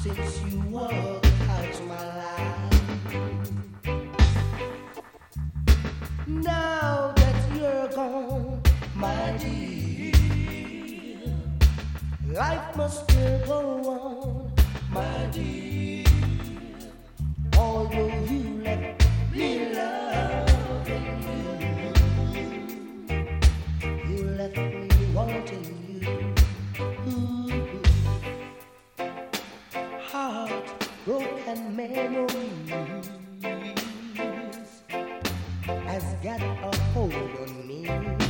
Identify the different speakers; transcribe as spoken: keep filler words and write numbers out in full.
Speaker 1: since you walked out my life. Now that you're gone, my dear, life must still go on, my dear. Although you left me loving you, you left me wanting you. Ooh. Heart broken memories has got a hold on me.